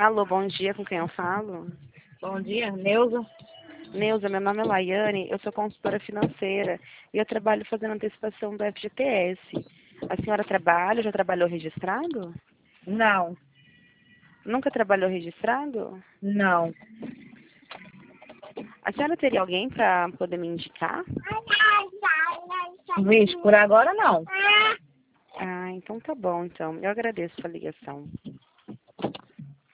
Alô, bom dia, com quem eu falo? Bom dia, Neuza. Neuza, meu nome é Laiane, eu sou consultora financeira e eu trabalho fazendo antecipação do FGTS. A senhora trabalha, já trabalhou registrado? Não, Nunca trabalhou registrado? não. A senhora teria alguém para poder me indicar? Vixe, por agora não. Ah, então tá bom, então. Eu agradeço a ligação.